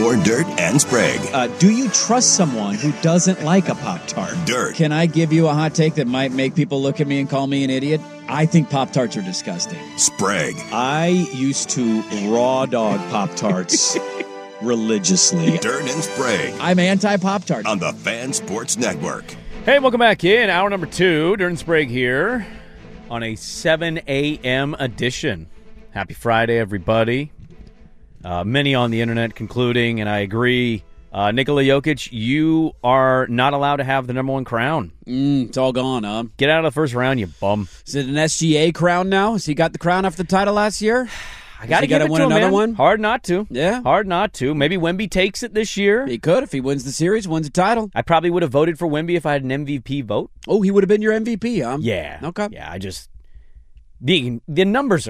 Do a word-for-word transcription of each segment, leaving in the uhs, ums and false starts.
your Dirt and Sprague. Uh, do you trust someone who doesn't like a Pop-Tart? Dirt. Can I give you a hot take that might make people look at me and call me an idiot? I think Pop-Tarts are disgusting. Sprague. I used to raw dog Pop-Tarts religiously. Dirt and Sprague. I'm anti-Pop-Tart. On the Fan Sports Network. Hey, welcome back in. Hour number two. Dirt and Sprague here on a seven a.m. edition. Happy Friday, everybody. Uh, many on the internet concluding, and I agree, uh, Nikola Jokic, you are not allowed to have the number one crown. Mm, it's all gone, huh? Get out of the first round, you bum. Is it an S G A crown now? Has he got the crown after the title last year? I got to get it win to him, another man. one. Hard not to. Yeah, hard not to. Maybe Wemby takes it this year. He could if he wins the series, wins the title. I probably would have voted for Wemby if I had an M V P vote. Oh, he would have been your M V P, huh? Yeah. Okay. Yeah, I just the the numbers are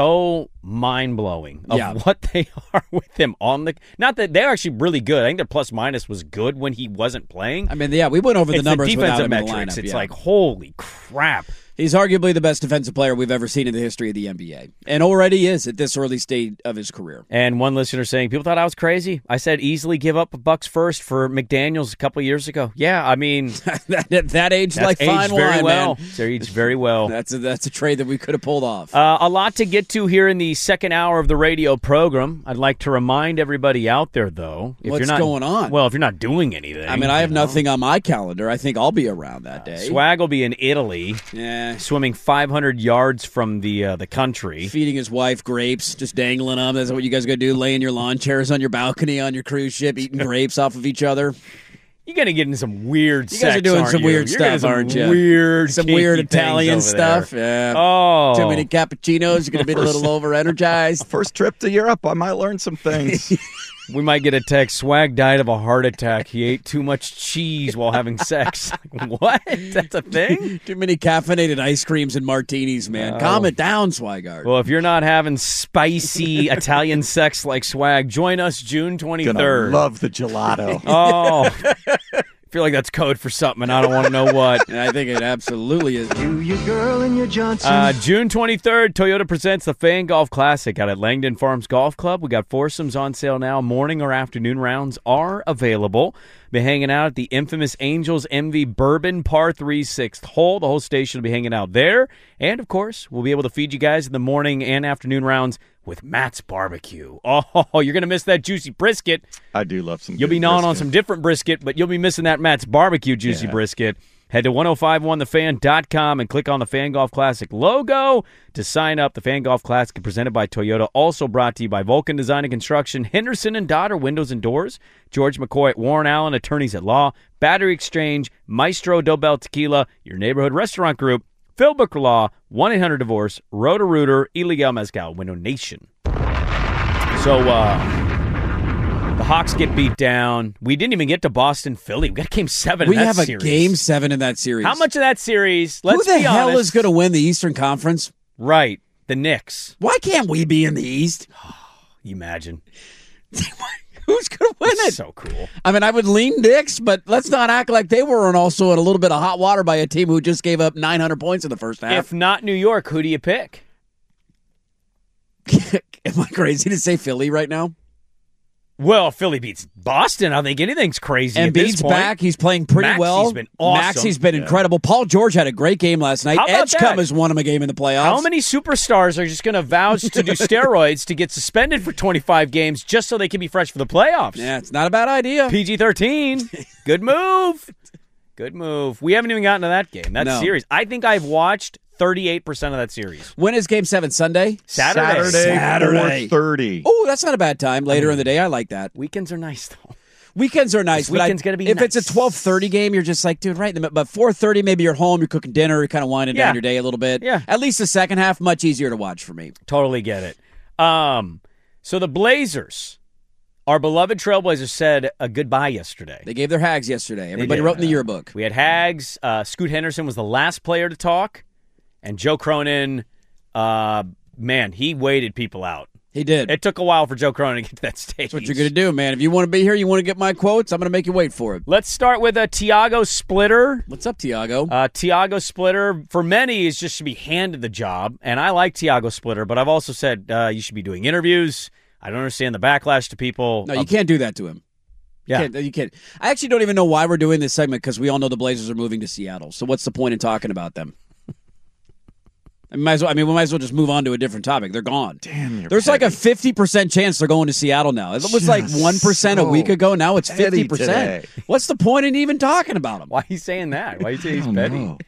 so mind blowing of yeah. what they are with him on the. Not that they're actually really good. I think their plus minus was good when he wasn't playing. I mean, yeah, we went over it's the numbers the without defensive him metrics. in the lineup. It's yeah. like holy crap. He's arguably the best defensive player we've ever seen in the history of the N B A, and already is at this early stage of his career. And one listener saying, people thought I was crazy. I said easily give up a Bucks first for McDaniels a couple of years ago. Yeah, I mean. that, that aged that's like aged fine very wine, well. man. It's aged very well. That's a, that's a trade that we could have pulled off. Uh, a lot to get to here in the second hour of the radio program. I'd like to remind everybody out there, though. If What's you're not, going on? Well, if you're not doing anything. I mean, I have know. nothing on my calendar. I think I'll be around that day. Swag will be in Italy. Yeah. Swimming five hundred yards from the uh, the country. Feeding his wife grapes, just dangling them. That's what you guys got to do, laying your lawn chairs on your balcony on your cruise ship, eating grapes off of each other. You're going to get into some weird You sex, guys are doing some you? weird You're stuff, aren't you? Weird, Some weird Italian over stuff. There. Yeah. Oh. Too many cappuccinos. You're going to be a little over-energized. First trip to Europe, I might learn some things. We might get a text. Swag died of a heart attack. He ate too much cheese while having sex. Like, what? That's a thing? Too many caffeinated ice creams and martinis, man. Oh. Calm it down, Swigard. Well, if you're not having spicy Italian sex like Swag, join us June twenty-third. Gonna love the gelato. Oh. I feel like that's code for something, and I don't want to know what. I think it absolutely is. You, your girl, and your Johnson. Uh, June twenty-third, Toyota presents the Fan Golf Classic out at Langdon Farms Golf Club. We got foursomes on sale now. Morning or afternoon rounds are available. Be hanging out at the infamous Angels M V Bourbon Par three sixth hole. The whole station will be hanging out there. And, of course, we'll be able to feed you guys in the morning and afternoon rounds with Matt's Barbecue. Oh, you're going to miss that juicy brisket. I do love some You'll good be gnawing brisket. on some different brisket, but you'll be missing that Matt's Barbecue juicy Yeah. brisket. Head to ten fifty-one the fan dot com and click on the Fan Golf Classic logo to sign up. The Fan Golf Classic is presented by Toyota, also brought to you by Vulcan Design and Construction, Henderson and Daughter Windows and Doors, George McCoy at Warren Allen Attorneys at Law, Battery Exchange, Maestro Dobel Tequila, your neighborhood restaurant group, Phil Booker Law, one eight hundred divorce, Roto-Rooter, Illegal Mezcal, Window Nation. So, uh, the Hawks get beat down. We didn't even get to Boston, Philly. We got game seven We in that have a series. game seven in that series. How much of that series, let's Who the be hell honest, is going to win the Eastern Conference? Right, the Knicks. Why can't we be in the East? You imagine. Who's going to win it? So cool. I mean, I would lean Knicks, but let's not act like they weren't also in a little bit of hot water by a team who just gave up nine hundred points in the first half. If not New York, who do you pick? Am I crazy to say Philly right now? Well, if Philly beats Boston, I think anything's crazy And at this Embiid's point. back. He's playing pretty Maxi's well. been awesome. Maxey's been incredible. Paul George had a great game last night. How about Edgecombe that? has won him a game in the playoffs. How many superstars are just going to vouch to do steroids to get suspended for twenty-five games just so they can be fresh for the playoffs? Yeah, it's not a bad idea. P G thirteen. Good move. Good move. We haven't even gotten to that game, that No. series. I think I've watched thirty-eight percent of that series. When is Game seven? Sunday? Saturday. Saturday, Saturday. four thirty. Oh, that's not a bad time. Later in the day, I like that. Weekends are nice, though. Weekends are nice. This but I- weekend's gonna be If nice. it's a twelve thirty game, you're just like, dude, right in the middle. But four thirty, maybe you're home, you're cooking dinner, you're kind of winding Yeah. down your day a little bit. Yeah. At least the second half, much easier to watch for me. Totally get it. Um, so the Blazers, our beloved Trailblazers, said a goodbye yesterday. They gave their hags yesterday. Everybody did. wrote in the yearbook. We had Hags. Uh, Scoot Henderson was the last player to talk. And Joe Cronin, uh, man, he waited people out. He did. It took a while for Joe Cronin to get to that stage. That's what you're going to do, man. If you want to be here, you want to get my quotes, I'm going to make you wait for it. Let's start with a Tiago Splitter. What's up, Tiago? Uh, Tiago Splitter, for many, is just should be handed the job. And I like Tiago Splitter, but I've also said uh, you should be doing interviews. I don't understand the backlash to people. No, you can't do that to him. Yeah. You can't, you can't. I actually don't even know why we're doing this segment because we all know the Blazers are moving to Seattle. So what's the point in talking about them? I, might as well, I mean, we might as well just move on to a different topic. They're gone. Damn, you're There's petty. like a fifty percent chance they're going to Seattle now. It was like Just one percent a so week ago. Now it's petty fifty percent. today. What's the point in even talking about them? Why are you saying that? Why are you saying I he's don't petty? know.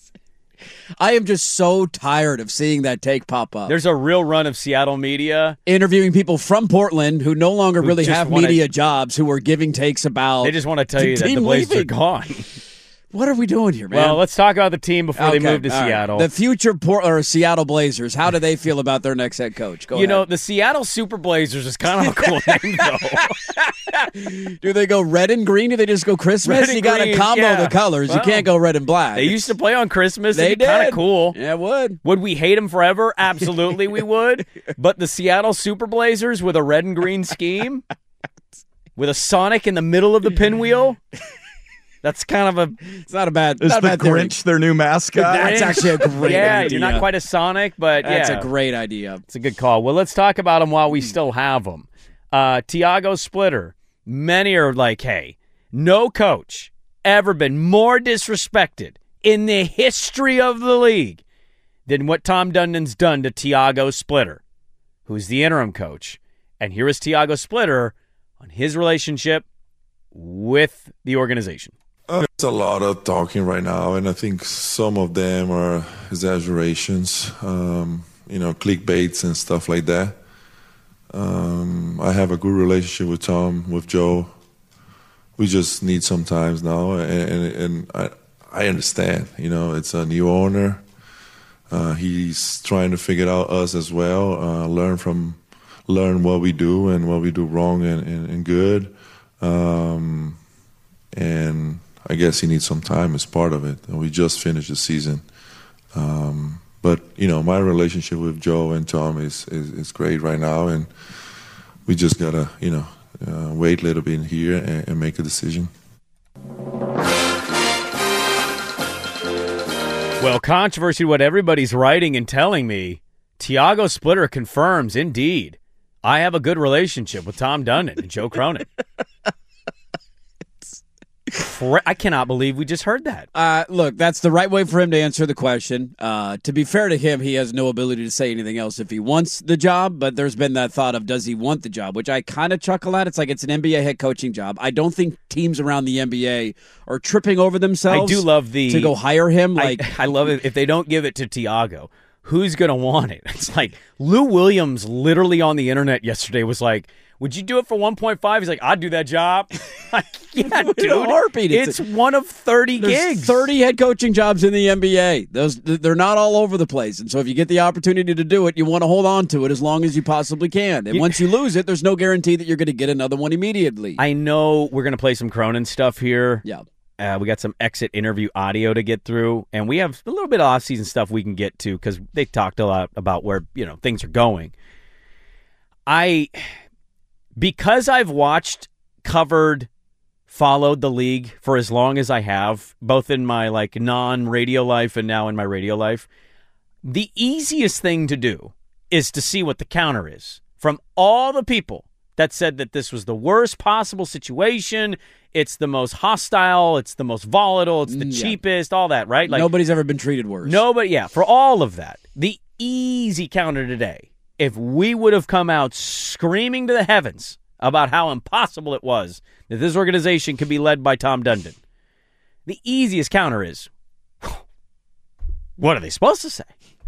I am just so tired of seeing that take pop up. There's a real run of Seattle media. Interviewing people from Portland who no longer Who really just have wanna- media jobs who are giving takes about. They just want to tell the you that the team Blazers are leaving. gone. What are we doing here, man? Well, let's talk about the team before they Okay, move to all right. Seattle. The future Port- or Seattle Blazers. How do they feel about their next head coach? Go you know, ahead. the Seattle Super Blazers is kind of a cool name, though. Do they go red and green? Do they just go Christmas? Red and you got to green, combo yeah. the colors. Well, you can't go red and black. They used to play on Christmas. They It'd be kind did. of cool. Yeah, it would. Would we hate them forever? Absolutely, we would. But the Seattle Super Blazers with a red and green scheme, with a Sonic in the middle of the pinwheel, that's kind of a. It's not a bad. Is not a the bad theory. Grinch their new mascot? That's actually a great yeah, idea. you're not quite a Sonic, but That's yeah, a great idea. it's a good call. Well, let's talk about them while we still have them. Uh, Tiago Splitter. Many are like, hey, no coach ever been more disrespected in the history of the league than what Tom Dundon's done to Tiago Splitter, who's the interim coach. And here is Tiago Splitter on his relationship with the organization. Uh, There's a lot of talking right now, and I think some of them are exaggerations, um, you know, clickbaits and stuff like that. Um, I have a good relationship with Tom, with Joe. We just need some times now, and, and, and I, I understand. You know, it's a new owner. Uh, he's trying to figure out us as well, uh, learn from, learn what we do and what we do wrong and, and, and good. Um, and I guess he needs some time as part of it. And we just finished the season. Um, but, you know, my relationship with Joe and Tom is, is, is great right now. And we just got to, you know, uh, wait a little bit here and, and make a decision. Well, controversy, what everybody's writing and telling me, Tiago Splitter confirms, indeed, I have a good relationship with Tom Dundon and Joe Cronin. I cannot believe we just heard that. Uh, look, that's the right way for him to answer the question. Uh, to be fair to him, he has no ability to say anything else if he wants the job, but there's been that thought of does he want the job, which I kind of chuckle at. It's like it's an N B A head coaching job. I don't think teams around the N B A are tripping over themselves I do love the to go hire him. Like I, I love it. If they don't give it to Tiago, who's going to want it? It's like Lou Williams literally on the internet yesterday was like, would you do it for one point five? He's like, I'd do that job. Like, yeah, In a dude. heartbeat. It's, It's one of thirty There's gigs. thirty head coaching jobs in the N B A. Those they're not all over the place, and so if you get the opportunity to do it, you want to hold on to it as long as you possibly can. And You- once you lose it, there's no guarantee that you're going to get another one immediately. I know we're going to play some Cronin stuff here. yeah. Uh, we got some exit interview audio to get through, and we have a little bit of off-season stuff we can get to because they talked a lot about where you know things are going. I, because I've watched, covered, followed the league for as long as I have, both in my like non-radio life and now in my radio life, the easiest thing to do is to see what the counter is from all the people that said that this was the worst possible situation. It's the most hostile. It's the most volatile. It's the Mm, yeah. cheapest, all that, right? Like Nobody's ever been treated worse. nobody, yeah, for all of that. The easy counter today, if we would have come out screaming to the heavens about how impossible it was that this organization could be led by Tom Dundon, the easiest counter is, what are they supposed to say?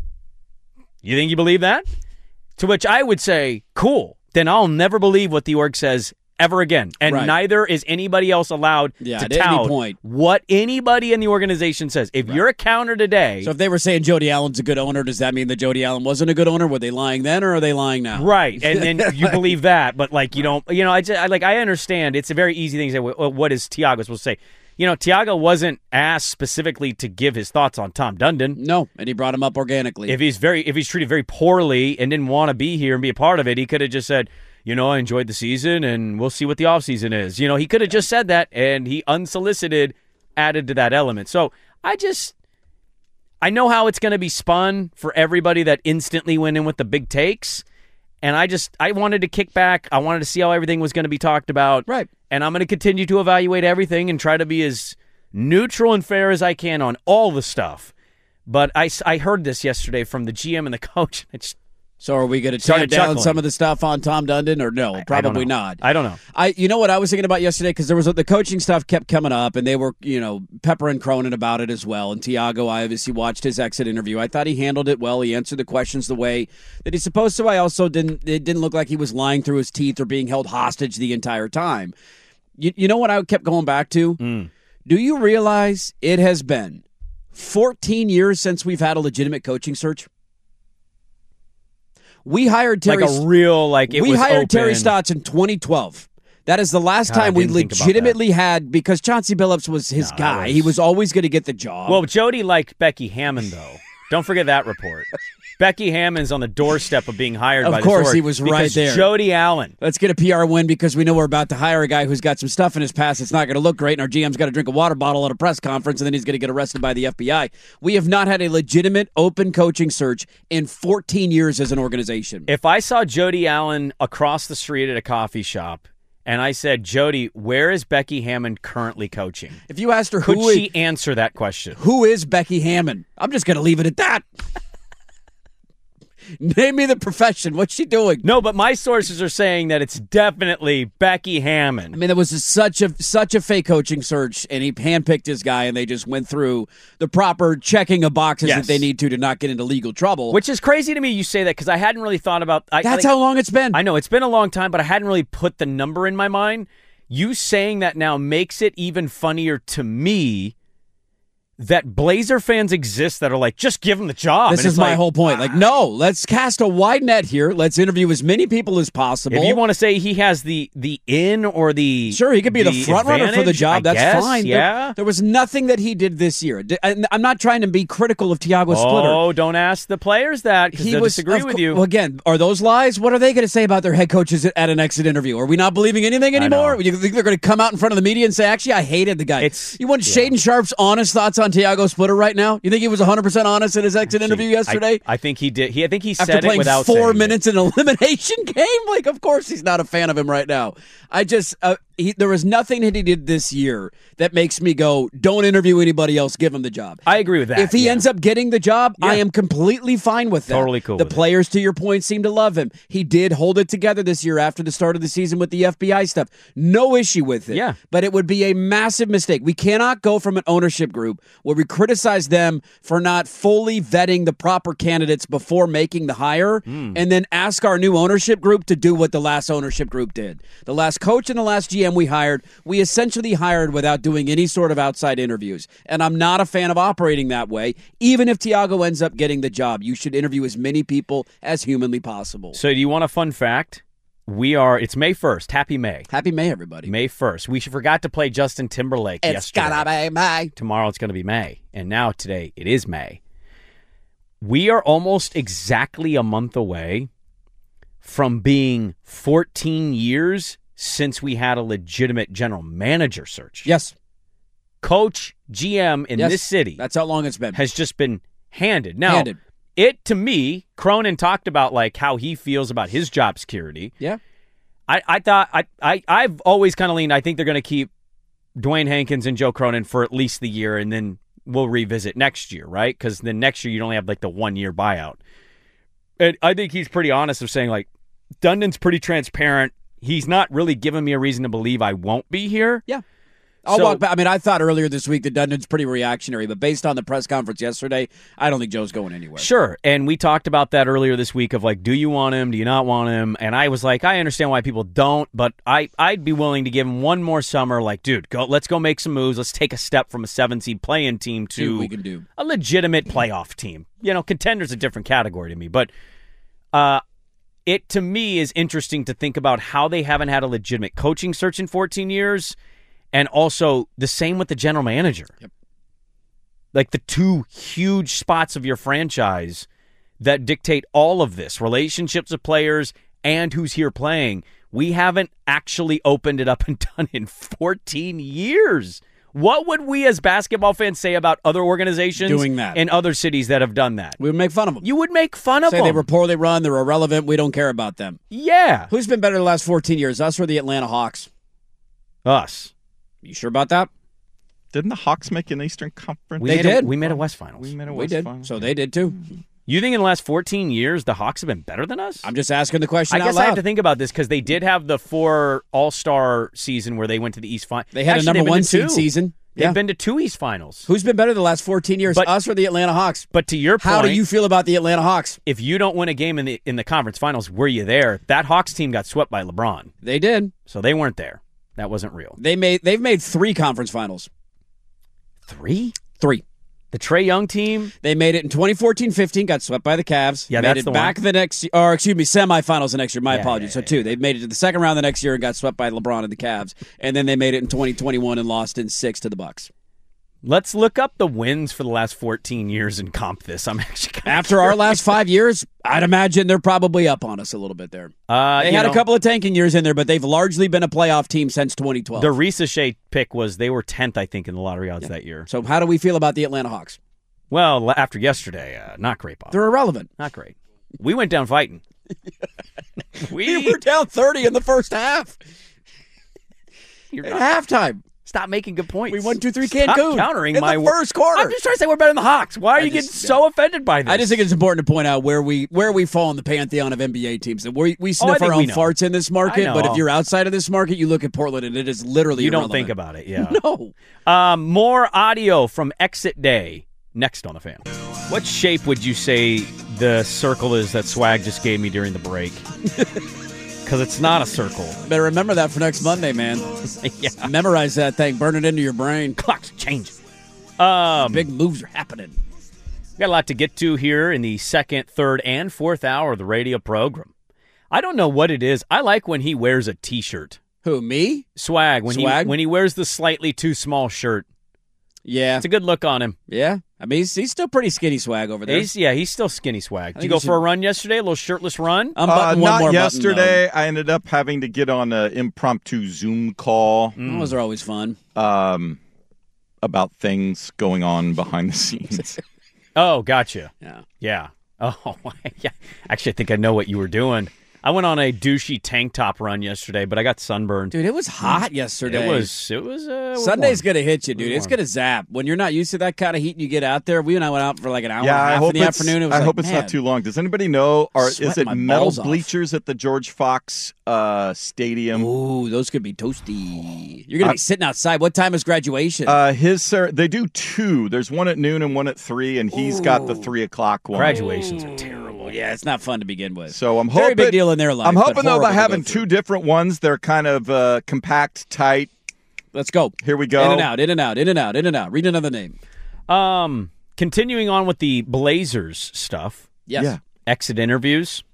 You think you believe that? To which I would say, cool, then I'll never believe what the org says ever again. And Right. neither is anybody else allowed Yeah, to at any tout point. what anybody in the organization says. If you're a counter today, So if they were saying Jody Allen's a good owner, does that mean that Jody Allen wasn't a good owner? Were they lying then, or are they lying now? right, and then you believe that, but like you don't, you know, I, just, I like I understand it's a very easy thing to say. Well, what is Tiago supposed to say? You know, Tiago wasn't asked specifically to give his thoughts on Tom Dundon. No, and he brought him up organically. If he's very, if he's treated very poorly and didn't want to be here and be a part of it, he could have just said, you know, I enjoyed the season and we'll see what the offseason is. You know, he could have just said that, and he unsolicited added to that element. So I just, I know how it's going to be spun for everybody that instantly went in with the big takes. And I just, I wanted to kick back. I wanted to see how everything was going to be talked about. Right. And I'm going to continue to evaluate everything and try to be as neutral and fair as I can on all the stuff. But I, I heard this yesterday from the G M and the coach. It's So are we going to Started tamp down chuckling. some of the stuff on Tom Dundon, or no? I don't Probably know. not. I don't know. I, you know what I was thinking about yesterday, because there was the coaching stuff kept coming up, and they were, you know, peppering Cronin about it as well. And Tiago, I obviously watched his exit interview. I thought he handled it well. He answered the questions the way that he's supposed to. I also didn't. It didn't look like he was lying through his teeth or being held hostage the entire time. You, you know what I kept going back to? Mm. Do you realize it has been fourteen years since we've had a legitimate coaching search? We hired Terry. Like a real, like it we was hired open. Terry Stotts in twenty twelve. That is the last God, I time we didn't think about legitimately had, because Chauncey Billups was his No, guy. that was- He was always going to get the job. Well, Jody liked Becky Hammond, though. Don't forget that report. Becky Hammond's on the doorstep of being hired Of by the course, Sword he was right because there. Jody Allen. Let's get a P R win, because we know we're about to hire a guy who's got some stuff in his past that's not going to look great, and our G M's got to drink a water bottle at a press conference, and then he's going to get arrested by the F B I. We have not had a legitimate open coaching search in fourteen years as an organization. If I saw Jody Allen across the street at a coffee shop, and I said, Jody, where is Becky Hammond currently coaching? If you asked her Could who she is, answer that question? who is Becky Hammond, I'm just going to leave it at that. Name me the profession. What's she doing? No, but my sources are saying that it's definitely Becky Hammond. I mean, there was just such a such a fake coaching search, and he handpicked his guy, and they just went through the proper checking of boxes Yes. that they need to to not get into legal trouble. Which is crazy to me you say that, because I hadn't really thought about I, That's like, how long it's been. I know, it's been a long time, but I hadn't really put the number in my mind. You saying that now makes it even funnier to me that Blazer fans exist that are like, just give him the job. This And is it's my like, whole point. Like, no, let's cast a wide net here. Let's interview as many people as possible. If you want to say he has the the in or the Sure, he could be the, front runner for the advantage, job. I That's guess, fine. There- Yeah. There, was nothing that he did this year. D- and I'm not trying to be critical of Thiago Splitter. Oh, don't ask the players that because they disagree of with co- you. Well, again, are those lies? What are they going to say about their head coaches at, at an exit interview? Are we not believing anything I know. anymore? You think they're going to come out in front of the media and say, actually, I hated the guy? It's- you want yeah. Shaden Sharp's honest thoughts on Thiago Splitter right now? You think he was one hundred percent honest in his exit interview yesterday? I, I think he did. He, I think he After said it playing without four saying it. minutes in an elimination game? Like, of course he's not a fan of him right now. I just, uh, he, there was nothing that he did this year that makes me go, don't interview anybody else, give him the job. I agree with that. If he yeah. ends up getting the job, I Yeah. am completely fine with that. Totally cool The with it. players, to your point, seem to love him. He did hold it together this year after the start of the season with the F B I stuff. No issue with it. Yeah. But it would be a massive mistake. We cannot go from an ownership group where we criticize them for not fully vetting the proper candidates before making the hire Hmm. and then ask our new ownership group to do what the last ownership group did. The last coach and the last G M we hired, we essentially hired without doing any sort of outside interviews. And I'm not a fan of operating that way. Even if Thiago ends up getting the job, you should interview as many people as humanly possible. So do you want a fun fact? We are, it's May first. Happy May. Happy May, everybody. May first. We forgot to play Justin Timberlake It's yesterday. gonna be May. Tomorrow it's going to be May. And now today it is May. We are almost exactly a month away from being fourteen years since we had a legitimate general manager search. Yes. Coach, G M in Yes. this city That's how long it's been. has just been handed. Now, Handed. it to me, Cronin talked about like how he feels about his job security. Yeah. I, I thought I, I I've always kind of leaned I think they're going to keep Dwayne Hankins and Joe Cronin for at least the year, and then we'll revisit next year, right? Because then next year you'd only have like the one year buyout. And I think he's pretty honest of saying like Dundon's pretty transparent. He's not really giving me a reason to believe I won't be here. Yeah. I'll So- walk back. I mean, I thought earlier this week that Dundon's pretty reactionary, but based on the press conference yesterday, I don't think Joe's going anywhere. Sure. And we talked about that earlier this week of like, do you want him? Do you not want him? And I was like, I understand why people don't, but I, I'd be willing to give him one more summer. Like, dude, go. Let's go make some moves. Let's take a step from a seven seed play-in team See what to we can do. a legitimate playoff team. You know, contender's a different category to me. But uh, it, to me, is interesting to think about how they haven't had a legitimate coaching search in fourteen years. And also the same with the general manager. Yep. Like the two huge spots of your franchise that dictate all of this, relationships of players and who's here playing. We haven't actually opened it up and done in fourteen years. What would we as basketball fans say about other organizations Doing that. in other cities that have done that? We would make fun of them. You would make fun of Say them. they were poorly run, they're irrelevant, we don't care about them. Yeah. Who's been better the last fourteen years, us or the Atlanta Hawks? Us. You sure about that? Didn't the Hawks make an Eastern Conference? We They made did. A, we made a West Finals. We made a We West did. Final. So they did too. You think in the last fourteen years the Hawks have been better than us? I'm just asking the question I out guess loud. I have to think about this because they did have the four All-Star season where they went to the East Final. They had Actually, a number they've been one to seed two. season. They've Yeah. been to two East Finals. Who's been better the last fourteen years, But- us or the Atlanta Hawks? But to your point, How do you feel about the Atlanta Hawks? if you don't win a game in the in the conference finals, were you there? That Hawks team got swept by LeBron, They did. so they weren't there. That wasn't real. They made. They've made three conference finals. Three? Three. The Trae Young team? They made it in twenty fourteen fifteen, got swept by the Cavs. Yeah, made that's it the back one. the next, or excuse me, semifinals the next year. My Yeah, apologies. yeah, so yeah, two. They made it to the second round the next year and got swept by LeBron and the Cavs, and then they made it in twenty twenty-one and lost in six to the Bucks. Let's look up the wins for the last fourteen years and comp this. I'm actually kinda After our last five years, I'd imagine they're probably up on us a little bit there. Uh, They you had know, a couple of tanking years in there, but they've largely been a playoff team since twenty twelve. The Risa Shea pick was they were tenth, I think, in the lottery odds that year. So how do we feel about the Atlanta Hawks? Well, after yesterday, uh, not great, Bob. They're irrelevant. Not great. We went down fighting. We we were down thirty in the first half. You're At not- halftime. Stop making good points. We won two three Stop Cancun. countering in my the wo- first quarter. I'm just trying to say we're better than the Hawks. Why are I you just- getting so offended by this? I just think it's important to point out where we where we fall in the pantheon of N B A teams. And we we Oh, I sniff think our we own know. farts in this I market, know. but if you're outside of this market, you look at Portland and it is literally you don't irrelevant. think about it. Yeah. No. Um, more audio from Exit Day next on the Fan. What shape would you say the circle is that Swag just gave me during the break? Because it's not a circle. Better remember that for next Monday, man. Yeah. Memorize that thing. Burn it into your brain. Clock's changing. Um, Big moves are happening. we got a lot to get to here in the second, third, and fourth hour of the radio program. I don't know what it is. I like when he wears a T-shirt. Who, me? Swag. When Swag? he when he wears the slightly too small shirt. Yeah. It's a good look on him. Yeah. I mean, he's, he's still pretty skinny Swag over there. He's, yeah, he's still skinny Swag. Did think you go he should- for a run yesterday? A little shirtless run? I'm Uh, buttoning one not more yesterday. I ended up having to get on an impromptu Zoom call button. Those are always fun. um, about things going on behind the scenes. Oh, gotcha. Yeah. Yeah. Oh, yeah. Actually, I think I know what you were doing. I went on a douchey tank top run yesterday, but I got sunburned. Dude, it was hot yesterday. It was. It was. Uh, Sunday's warm. going to hit you, dude. It was It's going to zap. When you're not used to that kind of heat and you get out there, we and I went out for like an hour yeah, and a I half hope in the it's, afternoon. It was I like, hope it's man, not too long. Does anybody know? Or is Sweating it my metal balls off. bleachers at the George Fox uh, Stadium? Ooh, those could be toasty. You're going to Uh, be sitting outside. What time is graduation? Uh, his sir, they do two. There's one at noon and one at three, and he's got the three o'clock one. Graduations are terrible. yeah, it's not fun to begin with. So I'm Very hoping big deal in their life. I'm but hoping though horrible by to go having through. two different ones, they're kind of uh, compact, tight. Let's go. Here we go. In and out, in and out, in and out, in and out. Read another name. Um, continuing on with the Blazers stuff. Yes. Yeah. Exit interviews.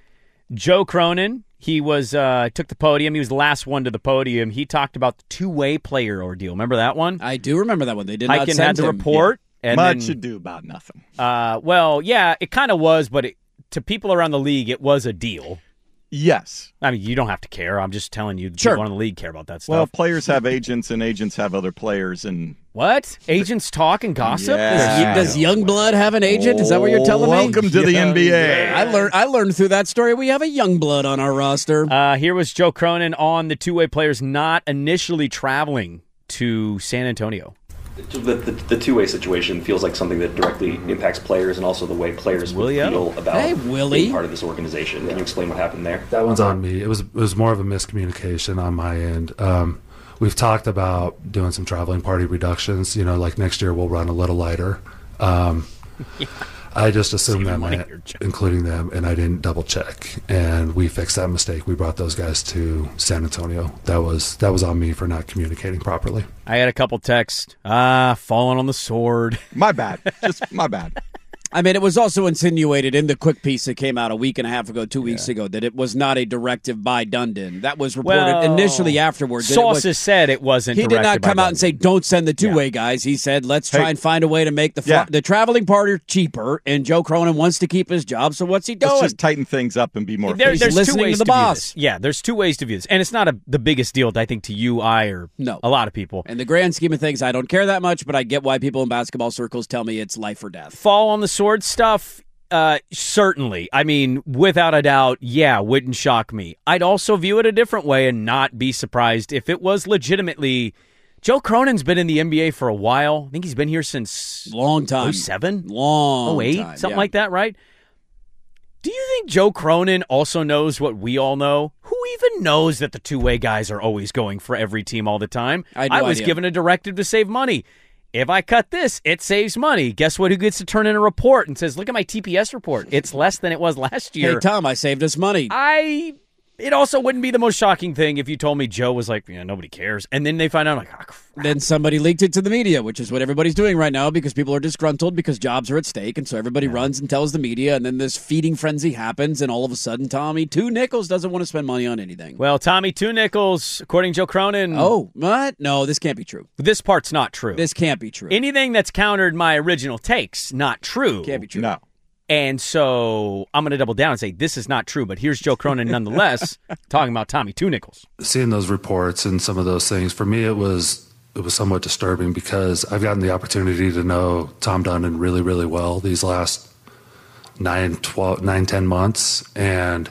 Joe Cronin. He was uh, took the podium. He was the last one to the podium. He talked about the two-way player ordeal. Remember that one? I do remember that one. They did not Hyken send had the him. report. And Much then, ado about nothing. uh, well, yeah, it kind of was, but it, to people around the league, it was a deal. Yes. I mean, you don't have to care. I'm just telling you, Sure. people in the league care about that stuff. Well, players have agents, and agents have other players, and what? Agents talk and gossip? Yeah. Does Youngblood have an agent? Is that what you're telling me? Welcome to the N B A. I learned. I learned through that story we have a Youngblood on our roster. Uh, here was Joe Cronin on the two-way players not initially traveling to San Antonio. The, the, the two-way situation feels like something that directly impacts players and also the way players would Willie-o? feel about Hey, Willie. being part of this organization. Can you explain what happened there? That one's on me. It was it was more of a miscommunication on my end. Um, we've talked about doing some traveling party reductions. You know, like next year we'll run a little lighter. Um, I just assumed that money meant you're joking. including them, and I didn't double check. And we fixed that mistake. We brought those guys to San Antonio. That was that was on me for not communicating properly. I had a couple texts. Ah, falling on the sword. my bad. Just my bad. I mean, it was also insinuated in the quick piece that came out a week and a half ago, two weeks yeah. ago, that it was not a directive by Dundon. That was reported well, Sources initially afterwards. Sources said it wasn't He did not come by out and say, don't send the two-way yeah. guys. He said, let's try hey. and find a way to make the fl- yeah. the traveling party cheaper, and Joe Cronin wants to keep his job, so what's he doing? Let's just tighten things up and be more there, efficient. There's listening two ways to the to boss. Yeah, there's two ways to view this. And it's not a, the biggest deal, I think, to you, I, or no. a lot of people. In the grand scheme of things, I don't care that much, but I get why people in basketball circles tell me it's life or death. Fall on the sword stuff? Uh, certainly. I mean, without a doubt, yeah, wouldn't shock me. I'd also view it a different way and not be surprised if it was legitimately... Joe Cronin's been in the N B A for a while. I think he's been here since... Long time. oh seven? Long oh eight? time, Something yeah. like that, right? Do you think Joe Cronin also knows what we all know? Who even knows that the two-way guys are always going for every team all the time? I, no I was idea. given a directive to save money. If I cut this, it saves money. Guess what? Who gets to turn in a report and says, look at my T P S report. It's less than it was last year. Hey, Tom, I saved us money. I... It also wouldn't be the most shocking thing if you told me Joe was like, yeah, nobody cares. And then they find out, like, oh, crap. Then somebody leaked it to the media, which is what everybody's doing right now because people are disgruntled because jobs are at stake. And so everybody yeah. runs and tells the media. And then this feeding frenzy happens. And all of a sudden, Tommy Two Nickels doesn't want to spend money on anything. Well, Tommy Two Nickels, according to Joe Cronin. Oh, what? No, this can't be true. This part's not true. This can't be true. Anything that's countered my original takes, not true. Can't be true. No. And so I'm going to double down and say this is not true, but here's Joe Cronin nonetheless talking about Tommy Two Nickels. Seeing those reports and some of those things, for me it was it was somewhat disturbing because I've gotten the opportunity to know Tom Dundon really, really well these last nine, twelve, nine, ten months, and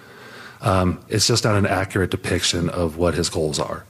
um, it's just not an accurate depiction of what his goals are.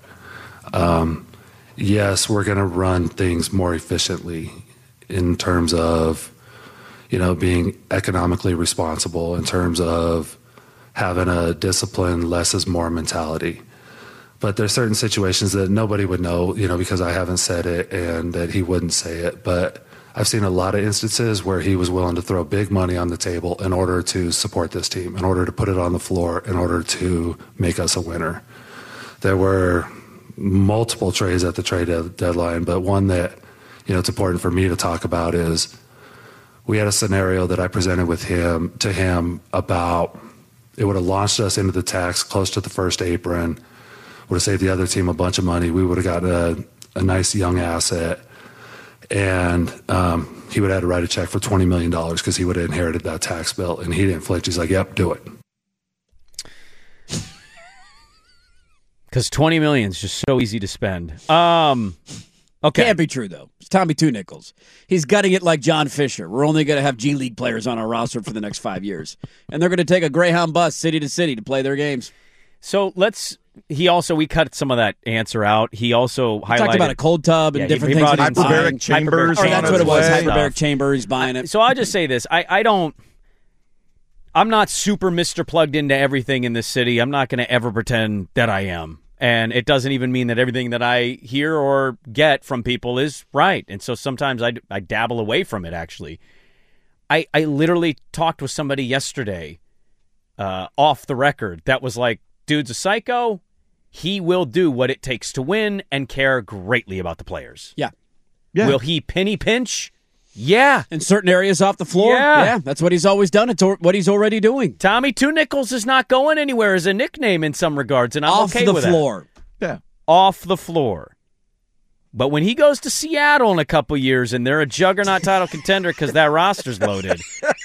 Um, yes, we're going to run things more efficiently in terms of you know, being economically responsible, in terms of having a discipline, less is more mentality. But there's certain situations that nobody would know, you know, because I haven't said it and that he wouldn't say it. But I've seen a lot of instances where he was willing to throw big money on the table in order to support this team, in order to put it on the floor, in order to make us a winner. There were multiple trades at the trade deadline, but one that, you know, it's important for me to talk about is we had a scenario that I presented with him to him about it would have launched us into the tax close to the first apron, would have saved the other team a bunch of money. We would have gotten a, a nice young asset, and um, he would have had to write a check for twenty million dollars because he would have inherited that tax bill, and he didn't flinch. He's like, yep, do it. Because twenty million dollars is just so easy to spend. Um... Okay. Can't be true, though. It's Tommy Two Nickels. He's gutting it like John Fisher. We're only going to have G League players on our roster for the next five years. And they're going to take a Greyhound bus city to city to play their games. So let's – he also – we cut some of that answer out. He also he highlighted – talked about a cold tub and yeah, different he, he things. Brought hyperbaric chambers. Hyperbaric, oh, that's what it was. Way. Hyperbaric chamber. He's buying it. So I'll just say this. I, I don't – I'm not super Mister plugged into everything in this city. I'm not going to ever pretend that I am. And it doesn't even mean that everything that I hear or get from people is right. And so sometimes I, I dabble away from it, actually. I, I literally talked with somebody yesterday uh, off the record that was like, dude's a psycho. He will do what it takes to win and care greatly about the players. Yeah. yeah. Will he penny pinch? Yeah. In certain areas off the floor? Yeah. yeah. That's what he's always done. It's what he's already doing. Tommy Two Nickels is not going anywhere as a nickname in some regards, and I'm off okay the with floor. that. Yeah. Off the floor. But when he goes to Seattle in a couple years and they're a juggernaut title contender because that roster's loaded,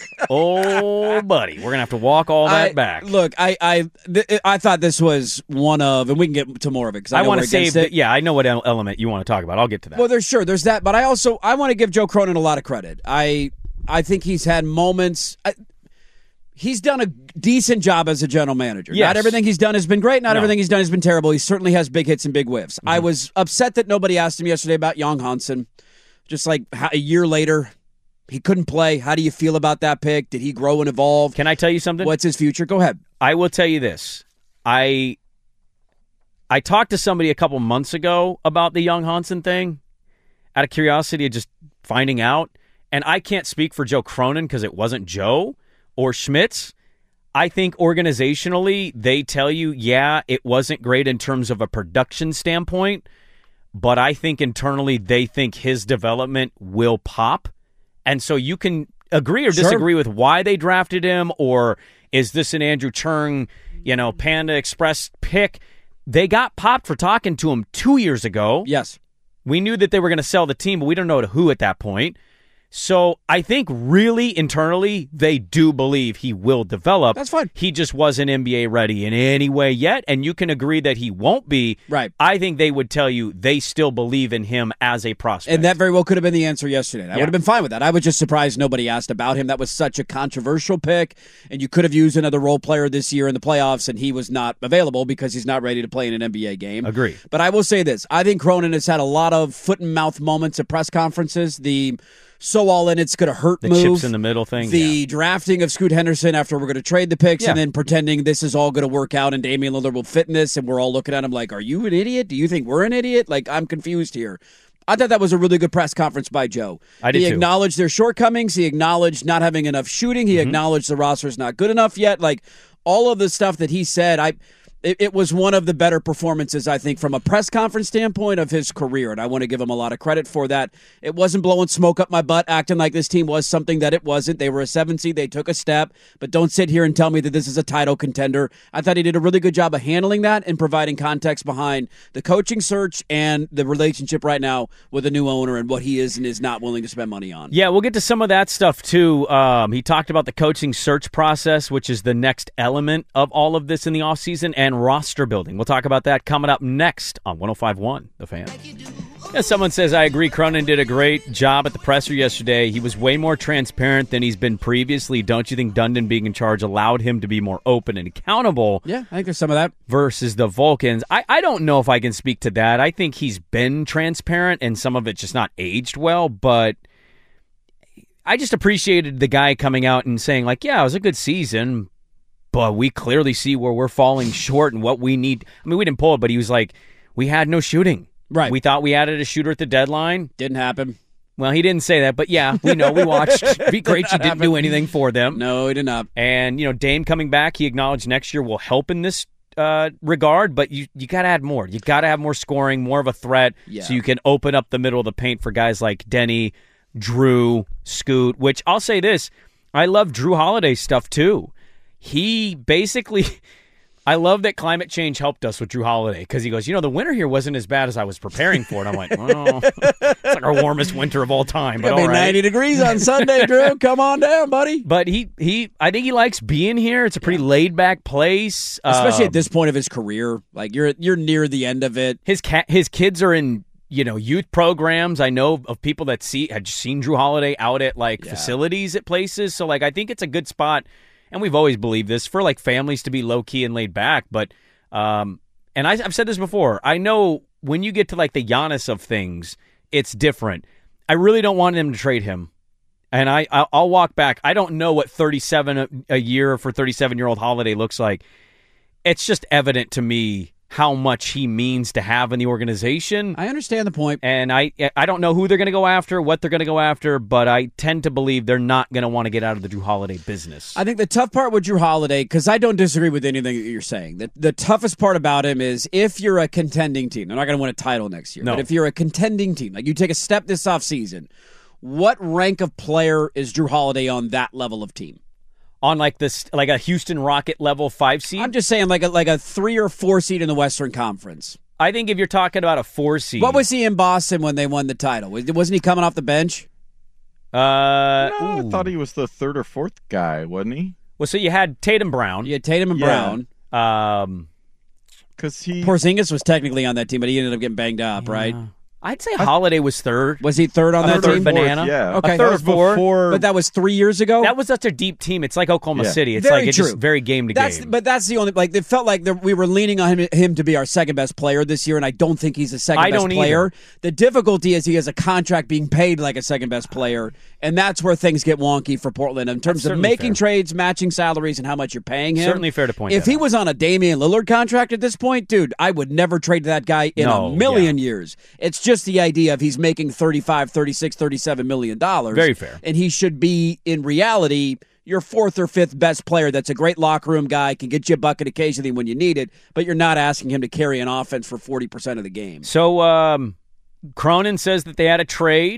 oh, buddy, we're going to have to walk all that I, back. Look, I I, th- I thought this was one of, and we can get to more of it because I, I want to save it. the, yeah, I know what element you want to talk about. I'll get to that. Well, there's sure, there's that, but I also, I want to give Joe Cronin a lot of credit. I I think he's had moments, I, he's done a decent job as a general manager. Yes. Not everything he's done has been great. Not No. everything he's done has been terrible. He certainly has big hits and big whiffs. Mm-hmm. I was upset that nobody asked him yesterday about Young Hansen. Just like how, a year later, he couldn't play. How do you feel about that pick? Did he grow and evolve? Can I tell you something? What's his future? Go ahead. I will tell you this. I I talked to somebody a couple months ago about the Young Hansen thing out of curiosity of just finding out. And I can't speak for Joe Cronin because it wasn't Joe or Schmitz. I think organizationally, they tell you, yeah, it wasn't great in terms of a production standpoint, but I think internally they think his development will pop. And so you can agree or Sure. disagree with why they drafted him, or is this an Andrew Churn, you know, Panda Express pick? They got popped for talking to him two years ago. Yes. We knew that they were going to sell the team, but we don't know to who at that point. So I think really internally they do believe he will develop. That's fine. He just wasn't N B A ready in any way yet, and you can agree that he won't be. Right. I think they would tell you they still believe in him as a prospect. And that very well could have been the answer yesterday. I Yeah. would have been fine with that. I was just surprised nobody asked about him. That was such a controversial pick, and you could have used another role player this year in the playoffs, and he was not available because he's not ready to play in an N B A game. Agree. But I will say this. I think Cronin has had a lot of foot and mouth moments at press conferences. The so all in it's going to hurt the move. chips in the middle thing. The yeah. drafting of Scoot Henderson after we're going to trade the picks Yeah. and then pretending this is all going to work out and Damian Lillard will fit in this, and we're all looking at him like, are you an idiot? Do you think we're an idiot? Like, I'm confused here. I thought that was a really good press conference by Joe. I did He too. acknowledged their shortcomings. He acknowledged not having enough shooting. He Mm-hmm. acknowledged the roster's not good enough yet. Like, all of the stuff that he said, I it, it was one of the better performances, I think, from a press conference standpoint of his career, and I want to give him a lot of credit for that. It wasn't blowing smoke up my butt, acting like this team was something that it wasn't. They were a seven seed. They took a step, but don't sit here and tell me that this is a title contender. I thought he did a really good job of handling that and providing context behind the coaching search and the relationship right now with the new owner and what he is and is not willing to spend money on. Yeah, we'll get to some of that stuff, too. Um, he talked about the coaching search process, which is the next element of all of this in the offseason, and roster building. We'll talk about that coming up next on one oh five point one The Fan. Yeah, someone says, I agree, Cronin did a great job at the presser yesterday. He was way more transparent than he's been previously. Don't you think Dundon being in charge allowed him to be more open and accountable? Yeah, I think there's some of that. Versus the Vulcans. I, I don't know if I can speak to that. I think he's been transparent, and some of it's just not aged well, but I just appreciated the guy coming out and saying, like, yeah, it was a good season, but we clearly see where we're falling short and what we need. I mean, we didn't pull it, but he was like, we had no shooting. Right. We thought we added a shooter at the deadline. Didn't happen. Well, he didn't say that, but yeah, we know. We watched. Be great you didn't do anything for them. No, he did not. And, you know, Dame coming back, he acknowledged next year will help in this uh, regard, but you, you got to add more. You got to have more scoring, more of a threat, Yeah. so you can open up the middle of the paint for guys like Denny, Drew, Scoot, which I'll say this, I love Drew Holiday's stuff too. He basically, I love that climate change helped us with Drew Holiday because he goes, you know, the winter here wasn't as bad as I was preparing for it. I'm like, well, it's like our warmest winter of all time, but It's gonna all be right. ninety degrees on Sunday, Drew. Come on down, buddy. But he, he, I think he likes being here. It's a pretty laid back place, Especially Um, at this point of his career. Like, you're you're near the end of it. His cat, his kids are in, you know, youth programs. I know of people that see had seen Drew Holiday out at like Yeah. facilities at places. So like, I think it's a good spot, and we've always believed this for like families to be low key and laid back. But, um, and I, I've said this before. I know when you get to like the Giannis of things, it's different. I really don't want them to trade him. And I, I'll I'll walk back. I don't know what thirty-seven a, a year for thirty-seven-year-old Holiday looks like. It's just evident to me how much he means to have in the organization. I understand the point. And I I don't know who they're going to go after, what they're going to go after, but I tend to believe they're not going to want to get out of the Drew Holiday business. I think the tough part with Drew Holiday, because I don't disagree with anything that you're saying, the, the toughest part about him is if you're a contending team, they're not going to win a title next year, No. but if you're a contending team, like you take a step this offseason, what rank of player is Drew Holiday on that level of team? On like this, like a Houston Rocket level five seed? I'm just saying like a, like a three or four seed in the Western Conference. I think if you're talking about a four seed. What was he in Boston when they won the title? Was- Wasn't he coming off the bench? Uh, No, I ooh. thought he was the third or fourth guy, wasn't he? Well, so you had Tatum Brown. You had Tatum and Yeah. Brown. Um, Because he Porzingis was technically on that team, but he ended up getting banged up, right? I'd say Holiday was third. Was he third on A that third team? banana. Yeah, Okay. A third That was or four. before- But that was three years ago? That was such a deep team. It's like Oklahoma Yeah. City. It's Very like it's true. just very game to That's, game. But that's the only, like, it felt like the, we were leaning on him, him to be our second best player this year, and I don't think he's a second I best don't player. either. The difficulty is he has a contract being paid like a second best player, and that's where things get wonky for Portland in terms That's of certainly making fair. trades, matching salaries, and how much you're paying him. Certainly fair to point If that he out. was on a Damian Lillard contract at this point, dude, I would never trade that guy in No, a million years. It's just the idea of he's making thirty-five, thirty-six, thirty-seven million dollars. Very fair. And he should be, in reality, your fourth or fifth best player that's a great locker room guy, can get you a bucket occasionally when you need it, but you're not asking him to carry an offense for forty percent of the game. So um, Cronin says that they had a trade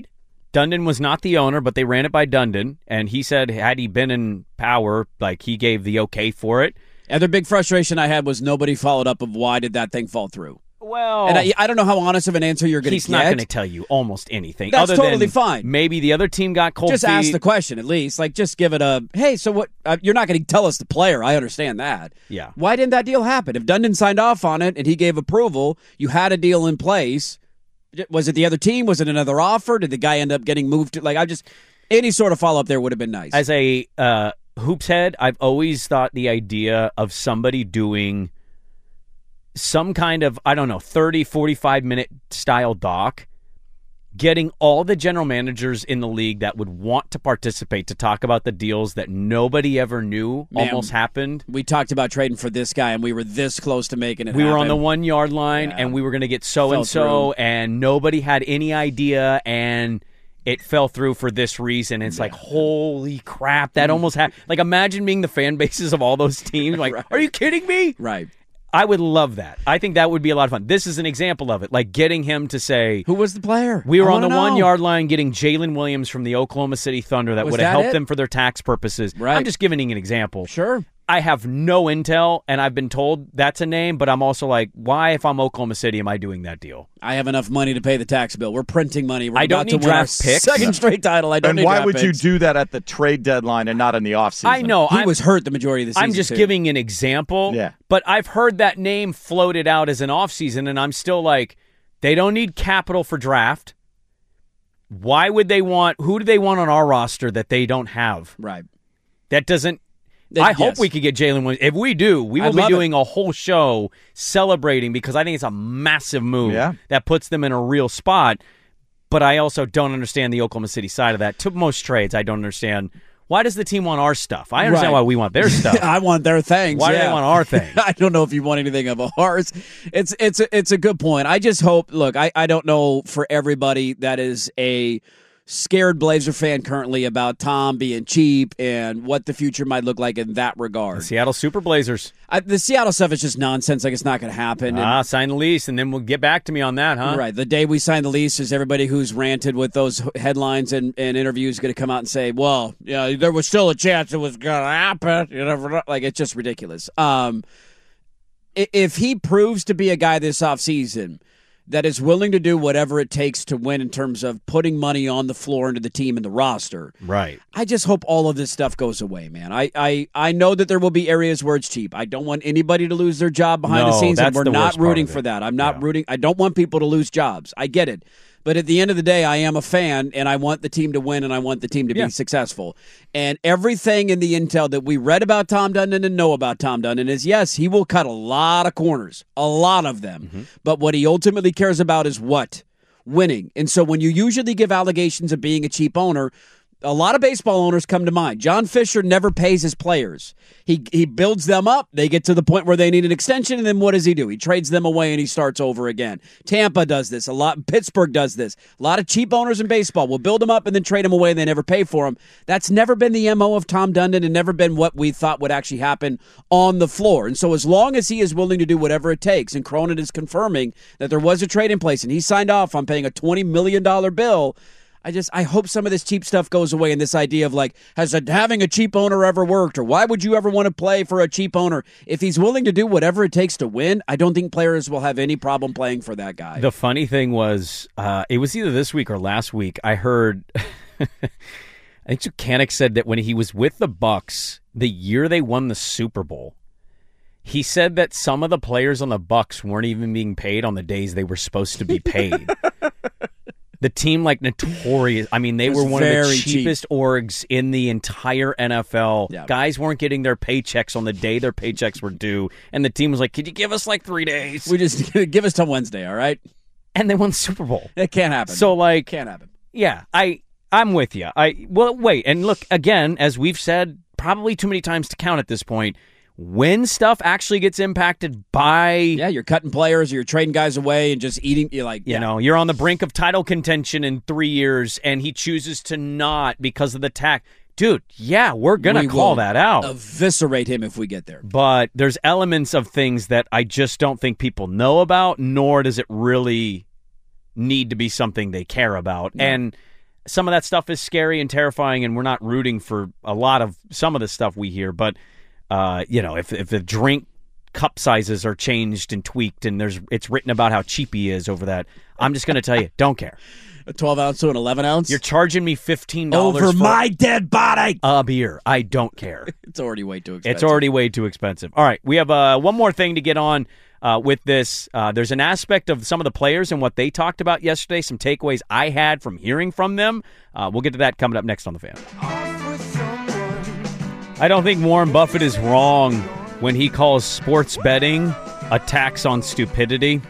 Dundon was not the owner, but they ran it by Dundon, and he said had he been in power, like he gave the okay for it. And the big frustration I had was nobody followed up of why did that thing fall through. Well, and I, I don't know how honest of an answer you're going to get. He's not going to tell you almost anything. That's other totally than fine. Maybe the other team got cold Just feet. ask the question at least. Like, just give it a, hey, so what? Uh, you're not going to tell us the player. I understand that. Yeah. Why didn't that deal happen? If Dundon signed off on it and he gave approval, you had a deal in place. Was it the other team? Was it another offer? Did the guy end up getting moved to? Like, I just, any sort of follow-up there would have been nice. As a uh, hoops head, I've always thought the idea of somebody doing some kind of, I don't know, thirty, forty-five minute style doc, getting all the general managers in the league that would want to participate to talk about the deals that nobody ever knew Man, almost happened. We talked about trading for this guy, and we were this close to making it We happen. were on the one-yard line, Yeah. and we were going to get so-and-so, and nobody had any idea, and it fell through for this reason. It's yeah. like, holy crap, that almost happened. Like, imagine being the fan bases of all those teams. Like, right. Are you kidding me? Right. I would love that. I think that would be a lot of fun. This is an example of it, like getting him to say, who was the player? We were I on the know. one-yard line getting Jalen Williams from the Oklahoma City Thunder that Was would have that helped it? them for their tax purposes. Right. I'm just giving you an example. Sure. I have no intel, and I've been told that's a name, but I'm also like, why, if I'm Oklahoma City, am I doing that deal? I have enough money to pay the tax bill. We're printing money. We're I don't about need to win our draft picks. second straight title. I don't And need why draft would picks. you do that at the trade deadline and not in the offseason? I know. He I'm, was hurt the majority of the season. I'm just too. giving an example, Yeah. but I've heard that name floated out as an offseason, and I'm still like, they don't need capital for draft. Why would they want, who do they want on our roster that they don't have? Right. That doesn't, That- I hope yes. we could get Jalen Williams. If we do, we will I'd be love doing a whole show celebrating because I think it's a massive move Yeah. that puts them in a real spot. But I also don't understand the Oklahoma City side of that. To most trades, I don't understand. Why does the team want our stuff? I understand Right. why we want their stuff. I want their things. Why yeah. do they want our thing? I don't know if you want anything of ours. It's it's a, it's a good point. I just hope. Look, I, I don't know for everybody that is a scared Blazer fan currently about Tom being cheap and what the future might look like in that regard. Seattle Super Blazers. I, the Seattle stuff is just nonsense. Like, it's not going to happen. And- Ah, sign the lease, and then we'll get back to me on that, huh? Right. The day we sign the lease is everybody who's ranted with those headlines and, and interviews going to come out and say, well, yeah, there was still a chance it was going to happen. You never know. Like, it's just ridiculous. Um, i- if he proves to be a guy this offseason that is willing to do whatever it takes to win in terms of putting money on the floor into the team and the roster, Right. I just hope all of this stuff goes away, man. I, I, I know that there will be areas where it's cheap. I don't want anybody to lose their job behind No, the scenes, and that's we're the not worst part rooting of it. for that. I'm not Yeah. rooting. I don't want people to lose jobs. I get it. But at the end of the day, I am a fan, and I want the team to win, and I want the team to Yeah. be successful. And everything in the intel that we read about Tom Dundon and know about Tom Dundon is, yes, he will cut a lot of corners, a lot of them. Mm-hmm. But what he ultimately cares about is what? Winning. And so when you usually give allegations of being a cheap owner, a lot of baseball owners come to mind. John Fisher never pays his players. He he builds them up. They get to the point where they need an extension, and then what does he do? He trades them away and he starts over again. Tampa does this. A lot. Pittsburgh does this. A lot of cheap owners in baseball will build them up and then trade them away and they never pay for them. That's never been the M O of Tom Dundon and never been what we thought would actually happen on the floor. And so as long as he is willing to do whatever it takes, and Cronin is confirming that there was a trade in place and he signed off on paying a twenty million dollars bill, I just I hope some of this cheap stuff goes away, and this idea of like, has a, having a cheap owner ever worked, or why would you ever want to play for a cheap owner? If he's willing to do whatever it takes to win, I don't think players will have any problem playing for that guy. The funny thing was, uh, it was either this week or last week, I heard, I think Zucanic said that when he was with the Bucks, the year they won the Super Bowl, he said that some of the players on the Bucks weren't even being paid on the days they were supposed to be paid. The team, like, notorious. I mean, they Was were one of the very cheapest orgs in the entire N F L. Yeah. Guys weren't getting their paychecks on the day their paychecks were due, and the team was like, could you give us, like, three days? we just give us till Wednesday, all right? And they won the Super Bowl. It can't happen. So, like, can't happen. yeah, I, I'm with you. I Well, wait, and look, again, as we've said probably too many times to count at this point, when stuff actually gets impacted by, Yeah, you're cutting players, or you're trading guys away and just eating. You're like, you yeah. know, you're on the brink of title contention in three years, and he chooses to not because of the tax. Dude, yeah, we're going to We call will that out. eviscerate him if we get there. But there's elements of things that I just don't think people know about, nor does it really need to be something they care about. No. And some of that stuff is scary and terrifying, and we're not rooting for a lot of some of the stuff we hear. But, uh, you know, if if the drink cup sizes are changed and tweaked and there's it's written about how cheap he is over that, I'm just going to tell you, don't care. A twelve ounce to an eleven ounce? You're charging me fifteen dollars over for my dead body. A beer. I don't care. It's already way too expensive. It's already way too expensive. All right, we have uh, one more thing to get on uh, with this. Uh, there's an aspect of some of the players and what they talked about yesterday, some takeaways I had from hearing from them. Uh, we'll get to that coming up next on The Fan. I don't think Warren Buffett is wrong when he calls sports betting a tax on stupidity.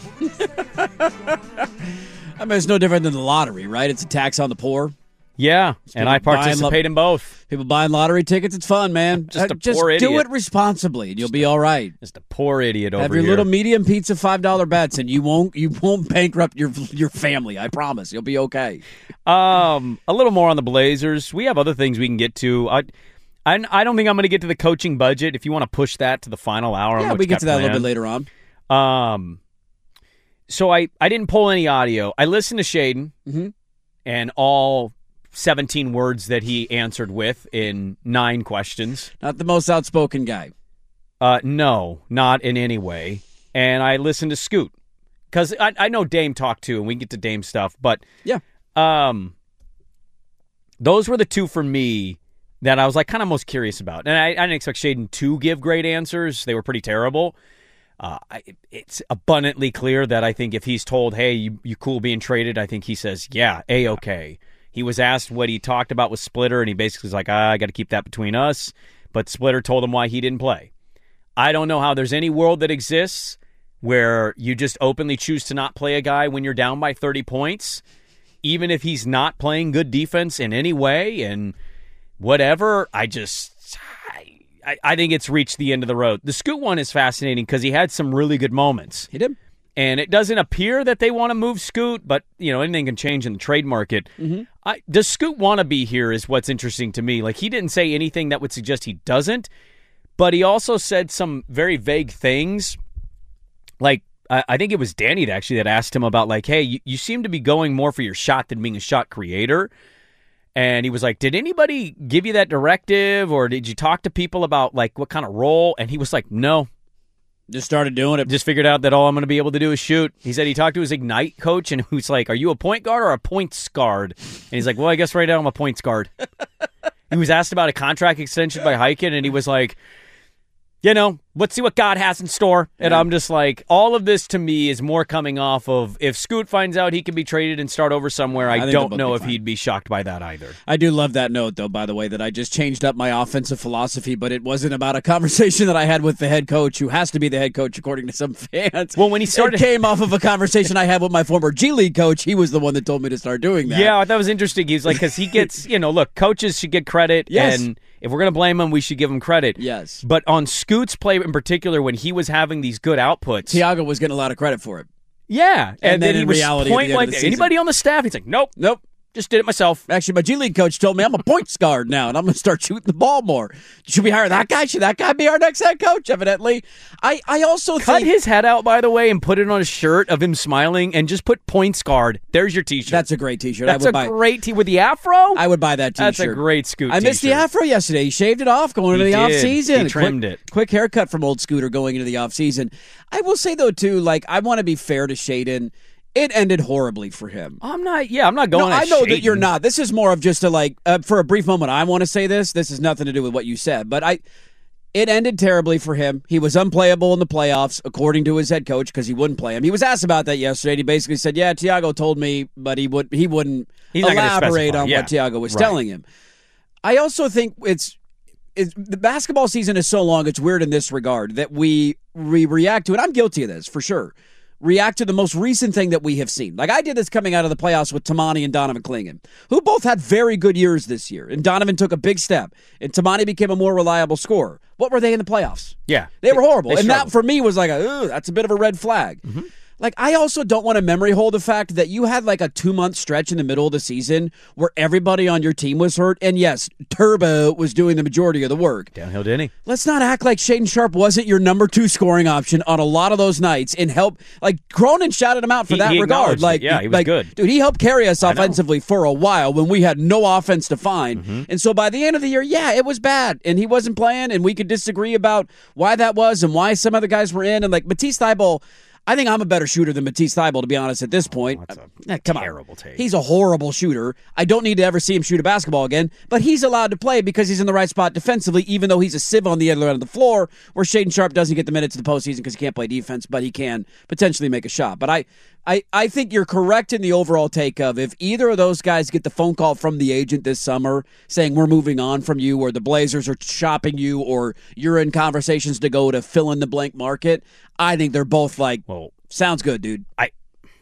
I mean, it's no different than the lottery, right? It's a tax on the poor. Yeah, and I participate lo- in both. People buying lottery tickets, it's fun, man. Just a uh, just poor idiot. do it responsibly, and you'll just be a, all right. Just a poor idiot over Have your here. little medium pizza five dollar bets, and you won't you won't bankrupt your your family. I promise, you'll be okay. Um, a little more on the Blazers. We have other things we can get to. I, I, I don't think I'm going to get to the coaching budget. If you want to push that to the final hour, yeah, we get to that planned. a little bit later on. Um. So I, I didn't pull any audio. I listened to Shaden mm-hmm. and all seventeen words that he answered with in nine questions. Not the most outspoken guy. Uh, no, not in any way. And I listened to Scoot because I, I know Dame talked too, and we can get to Dame stuff. But yeah, um, those were the two for me that I was like kind of most curious about. And I, I didn't expect Shaden to give great answers. They were pretty terrible. Uh, I, it's abundantly clear that I think if he's told, hey, you, you cool being traded, I think he says, yeah, A-okay. He was asked what he talked about with Splitter, and he basically was like, ah, I got to keep that between us. But Splitter told him why he didn't play. I don't know how there's any world that exists where you just openly choose to not play a guy when you're down by thirty points, even if he's not playing good defense in any way and whatever. I just... I, I think it's reached the end of the road. The Scoot one is fascinating because he had some really good moments. He did. And it doesn't appear that they want to move Scoot, but you know anything can change in the trade market. Mm-hmm. I, does Scoot want to be here is what's interesting to me. Like, he didn't say anything that would suggest he doesn't, but he also said some very vague things. Like, I, I think it was Danny that actually that asked him about, like, hey, you, you seem to be going more for your shot than being a shot creator. And he was like, did anybody give you that directive, or did you talk to people about, like, what kind of role? And he was like, no. Just started doing it. Just figured out that all I'm going to be able to do is shoot. He said he talked to his Ignite coach, and who's like, are you a point guard or a points guard? And he's like, well, I guess right now I'm a points guard. He was asked about a contract extension by Hyken, and he was like, you know, let's see what God has in store. And yeah. I'm just like, all of this to me is more coming off of if Scoot finds out he can be traded and start over somewhere, I, I don't know if fine. he'd be shocked by that either. I do love that note, though, by the way, that I just changed up my offensive philosophy, but it wasn't about a conversation that I had with the head coach, who has to be the head coach according to some fans. Well, when he started, it came off of a conversation I had with my former G League coach. He was the one that told me to start doing that. Yeah, that was interesting. He was like, because he gets, you know, look, coaches should get credit, yes. and if we're going to blame him, we should give him credit. Yes. But on Scoot's play in particular, when he was having these good outputs, Tiago was getting a lot of credit for it. Yeah. And, and then, then he in was reality, point like, the anybody on the staff? He's like, nope. Nope. Just did it myself. Actually, my G League coach told me I'm a points guard now, and I'm going to start shooting the ball more. Should we hire that guy? Should that guy be our next head coach? Evidently. I, I also Cut think... his head out, by the way, and put it on a shirt of him smiling, and just put points guard. There's your T-shirt. That's a great T-shirt. That's I would a buy, great T with the afro? I would buy that T-shirt. That's a great Scoot I missed t-shirt. the afro yesterday. He shaved it off going he into the did. off-season. He trimmed quick, it. Quick haircut from old Scooter going into the off-season. I will say, though, too, like, I want to be fair to Shaden. It ended horribly for him. I'm not, yeah, I'm not going no, at I know Shaden. that you're not. This is more of just a, like, uh, for a brief moment, I want to say this. This has nothing to do with what you said. But I, it ended terribly for him. He was unplayable in the playoffs, according to his head coach, because he wouldn't play him. He was asked about that yesterday, and he basically said, yeah, Tiago told me, but he, would, he wouldn't He's not elaborate on yeah. what Tiago was right. telling him. I also think it's, it's the basketball season is so long, it's weird in this regard, that we, we react to it. I'm guilty of this, for sure. React to the most recent thing that we have seen. Like, I did this coming out of the playoffs with Tamani and Donovan Clingan, who both had very good years this year. And Donovan took a big step, and Tamani became a more reliable scorer. What were they in the playoffs? Yeah. They were horrible. They and that, for me, was like, a, ooh, that's a bit of a red flag. Mm-hmm. Like, I also don't want to memory hold the fact that you had like a two-month stretch in the middle of the season where everybody on your team was hurt, and yes, Turbo was doing the majority of the work. Downhill Denny. Let's not act like Shaden Sharp wasn't your number two scoring option on a lot of those nights and help. Like, Cronin shouted him out for He- that he regard. acknowledged Like, it. Yeah, he was like, good. Dude, he helped carry us I know. offensively for a while when we had no offense to find. Mm-hmm. And so by the end of the year, yeah, it was bad, and he wasn't playing, and we could disagree about why that was and why some other guys were in. And like Matisse Thybulle, I think I'm a better shooter than Matisse Thybulle, to be honest, at this point. That's a Eh, come terrible on. take. He's a horrible shooter. I don't need to ever see him shoot a basketball again, but he's allowed to play because he's in the right spot defensively, even though he's a sieve on the other end of the floor, where Shaden Sharp doesn't get the minutes in the postseason because he can't play defense, but he can potentially make a shot. But I, I, I think you're correct in the overall take of if either of those guys get the phone call from the agent this summer saying we're moving on from you, or the Blazers are shopping you, or you're in conversations to go to fill in the blank market, I think they're both like, Well, sounds good, dude. I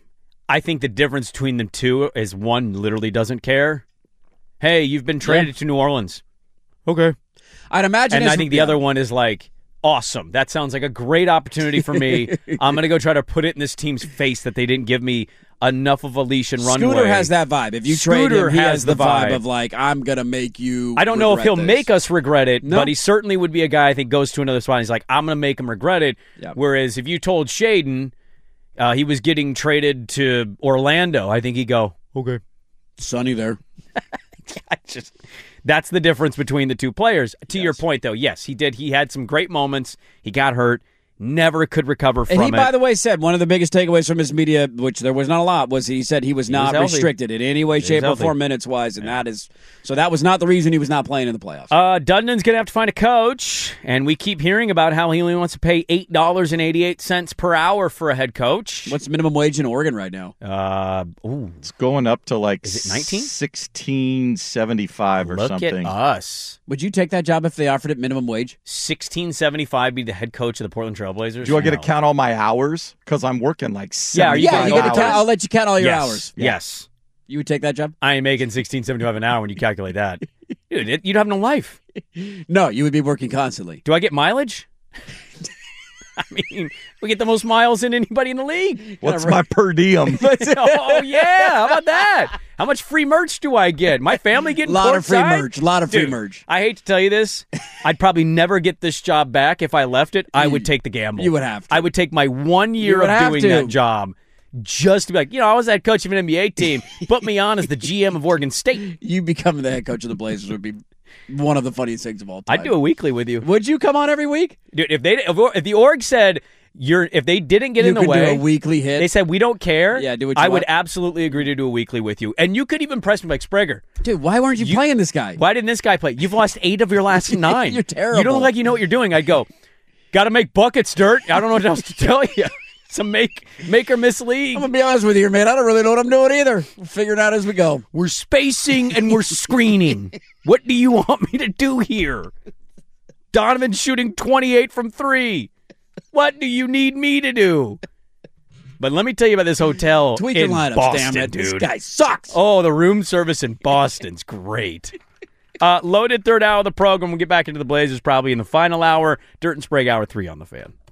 I think the difference between the two is one literally doesn't care. Hey, you've been traded Yeah. to New Orleans. Okay. I'd imagine And his- I think the yeah. other one is like, awesome. That sounds like a great opportunity for me. I'm going to go try to put it in this team's face that they didn't give me enough of a leash and runway. Scooter has that vibe. If you trade Scooter him, he has has the the vibe vibe. of like, I'm going to make you I don't know if regret he'll this. make us regret it, No. but he certainly would be a guy I think goes to another spot and he's like, I'm going to make him regret it. Yeah. Whereas if you told Shaden uh, he was getting traded to Orlando, I think he'd go, okay. Sonny there. I just that's the difference between the two players. To Yes. your point, though, yes, he did. He had some great moments. He got hurt, never could recover from And he, it. by the way, said one of the biggest takeaways from his media, which there was not a lot, was he said he was He not was healthy. restricted in any way, was shape, or healthy. form minutes wise, and that is so that was not the reason he was not playing in the playoffs. Uh, Dundon's going to have to find a coach, and we keep hearing about how he only wants to pay eight dollars and eighty-eight cents per hour for a head coach. What's minimum wage in Oregon right now? Uh, ooh, It's going up to like Is it nineteen? sixteen seventy-five or look something. at us. Would you take that job if they offered it minimum wage? sixteen seventy-five be the head coach of the Portland Trailblazers? Do I get to No. count all my hours? Because I'm working like Yeah, are you Yeah, getting you all get to hours? count, I'll let you count all your yes. hours. Yes. You would take that job? I ain't making sixteen seventy-five an hour when you calculate that. Dude, it, you'd have no life. No, you would be working constantly. Do I get mileage? I mean, we get the most miles than anybody in the league. What's my per diem? Oh, yeah. How about that? How much free merch do I get? My family getting Lot of free courtside? merch. Lot of free Dude, merch. I hate to tell you this. I'd probably never get this job back if I left it. I would take the gamble. You would have to. I would take my one year You would of have doing to. that job just to be like, you know, I was that coach of an N B A team. Put me on as the G M of Oregon State. You becoming the head coach of the Blazers would be one of the funniest things of all time. I'd do a weekly with you. Would you come on every week? Dude, if they if, if the org said you're if they didn't get You in the could way, do a weekly hit. they said we don't care. Yeah, do what you I would want. absolutely agree to do a weekly with you, and you could even press me like Sprague. Dude, why weren't you, You- playing this guy? Why didn't this guy play? You've lost eight of your last nine. You're terrible. You don't look like you know what you're doing. I'd go, got to make buckets, Dirt. I don't know what else to tell you. It's a make make or miss league. I'm gonna be honest with you, man. I don't really know what I'm doing either. We'll figure it out as we go. We're spacing and we're screening. What do you want me to do here? Donovan's shooting twenty-eight from three. What do you need me to do? But let me tell you about this hotel Tweak in your lineups, Boston, damn it. dude. This guy sucks. Oh, the room service in Boston's great. Uh, loaded third hour of the program. We'll get back into the Blazers probably in the final hour. Dirt and Sprague, hour three on the Fan.